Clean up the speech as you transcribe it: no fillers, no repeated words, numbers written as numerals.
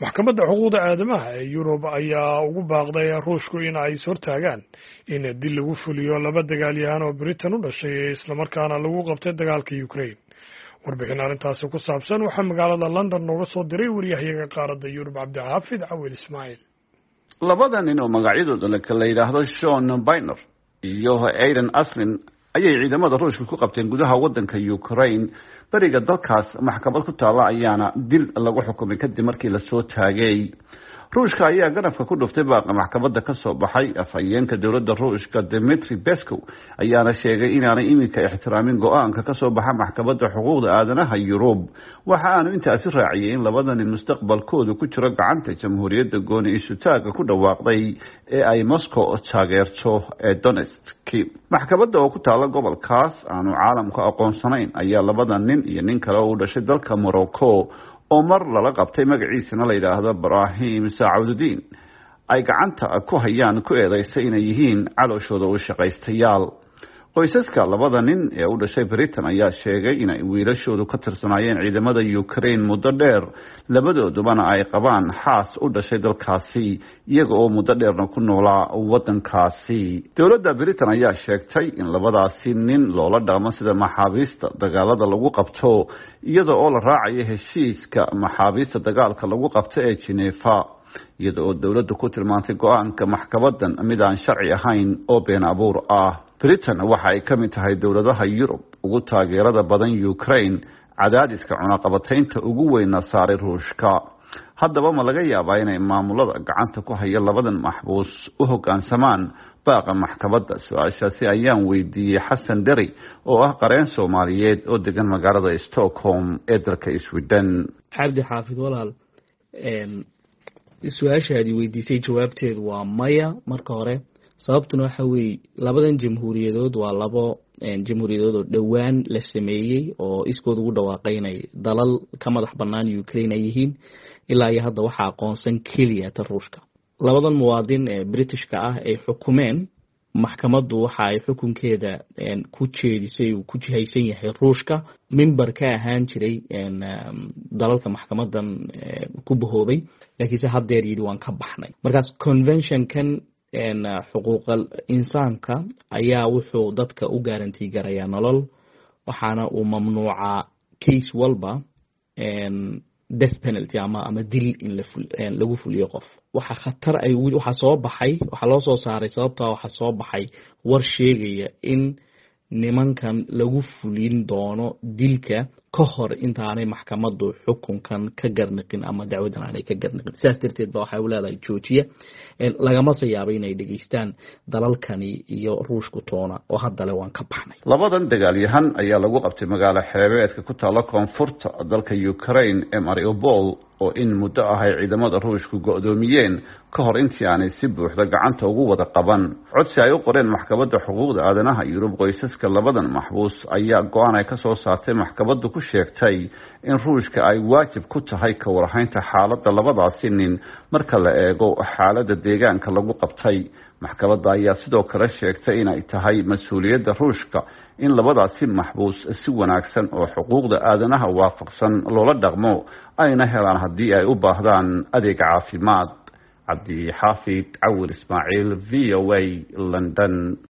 maxkamadda xuquuqda aadamaha ee Yurub ayaa ugu baaqday Ruushku in ay sortaagaan in dil lagu fuliyo laba dagaalyahan oo Britain u dhashay isla markaana lagu qabtay dagaalka Ukraine. Warbixin arrintaasi ku saabsan waxaa magaalada London nooga soo diray wariyahayaga qaaradda Yurub Cabdixaafid Cawil Ismaaciil. Labadan nin oo magacyadooda la yiraahdo Sean Biner iyo Aidan Aslin ayay ciidamada Ruushka ku qabteen gudaha wadanka Ukraine. bariga dalkaas maxkamad ku taala ayaana dil lagu xukumay kadib markii la soo taagay. Ruushka ayaa ganafka ku dhuftay baaqa maxkamadda ka soo baxay. Afhayeenka dowladda Ruushka Dmitry Peskov ayaana sheegay inaanay iminka ixtiraamin go'aanka ka soo baxa maxkamadda xuquuqda aadanaha Yurub. Waxa aanu intaasi raaciyay in labadan nin mustaqbalkoodu ku jiro gacanta jamhuuriyadda gooni isutaaga ku dhawaaqday ee ay Moscow taageerto ee Donetsk. Maxkamadda oo ku taala gobolkaas aanu caalamka aqoonsanayn ayaa labadan nin iyo nin kale oo u dhashay dalka Morocco oo mar lala qabtay magaciisana la yiraahdo Brahim Saoudiin ay gacanta ku hayaan ku eedeysay inay yihiin calooshooda u shaqaystayaal. Qoysaska labada nin ee u dhashay Britain ayaa sheegay in ay wiilashoodu ka tirsanaayeen ciidamada Ukraine muddo dheer, labadoodubana ay qabaan xaas u dhashay dalkaasi iyaga oo muddo dheerna ku noolaa wadankaasi. Dowladda Britain ayaa sheegtay in labadaasi nin loola dhaqmo sida maxaabiista dagaalada lagu qabto iyada oo la raacayo heshiiska maxaabiista dagaalka lagu qabto ee Geneva, iyada oo dowladdu ku tilmaantay go'aanka maxkamadan mid aan sharci ahayn oo been abuur ah. Britain waxa ay ka mid tahay dowladaha Yurub ugu taageerada badan Ukraine, cadaadiska cunaqabataynta ugu weyn saaray Ruushka. Haddaba ma laga yaabaa inay maamulada gacanta ku haya labadan maxbuus u hoggaansamaan baaqa maxkamadda? Su'aashaasi ayaan weydiiyey Xasan Dari oo ah qareen Soomaaliyeed oo degan magaalada Stockholm ee dalka Sweden. Cabdi Xaafid walaal, su'aashaadii weydiisay jawaabteedu waa maya. Marka hore sababtuna waxa weeye labadan jamhuuriyadood waa labo jamhuuriyadood oo dhowaan la sameeyey oo iskood ugu dhawaaqaynay dalal ka madax bannaan Ukraine ay yihiin. ilaa iyo hadda waxaa aqoonsan keliya ta Ruushka. Labadan muwaadin ee Britishka ah ay xukumeen maxkamaddu waxa ay xukunkeeda ku jeedisay uu ku jihaysan yahay Ruushka, member ka ahaan jiray dalalka maxkamadan ku bahoobay, laakiinse haddeer yidhi waan ka baxnay. Markaas convention-kan xuquuqal insaanka ayaa wuxuu dadka u guarantee garayaa nolol, waxaana uu mamnuucaa case walba death penalty ama dil in lagu fuliyo qof. waxa khatar ay waxa soo baxay, waxa loo soo saaray sababta waxa soo baxay war sheegaya in nimankan lagu fulin doono dilka ka hor intaanay maxkamaddu xukunkan ka garnaqin ama dacwadan aanay ka garnaqin. Sidaas darteed waxa uu leedahay joojiya lagama sayaabay inay dhageystaan dalalkani iyo Ruushku toona oo hadda le waan ka baxnay. Labadan dagaalyahan ayaa lagu qabtay magaalo xeebeedka ku taala koonfurta dalka Ukraine ee Mariupol oo in muddo ah ay ciidamada Ruushku go'doomiyeen ka hor intii aanay si buuxda gacanta ugu wada qaban. Codsi ay u qoreen maxkamadda xuquuqda aadanaha Yurub, qoysaska labadan maxbuus ayaa go'aan ay ka soo saartay maxkamaddu ku sheegtay in Ruushka ay waajib ku tahay ka warhaynta xaaladda labadaasi nin marka la eego xaaladda deegaanka lagu qabtay. Maxkamadda ayaa sidoo kale sheegtay in ay tahay mas'uuliyadda Ruushka in labadaasi maxbuus si wanaagsan oo xuquuqda aadanaha waafaqsan loola dhaqmo ayna helaan haddii ay u baahdaan adeeg caafimaad. Cabdi Xaafid Cawil Ismaaciil, VOA, London.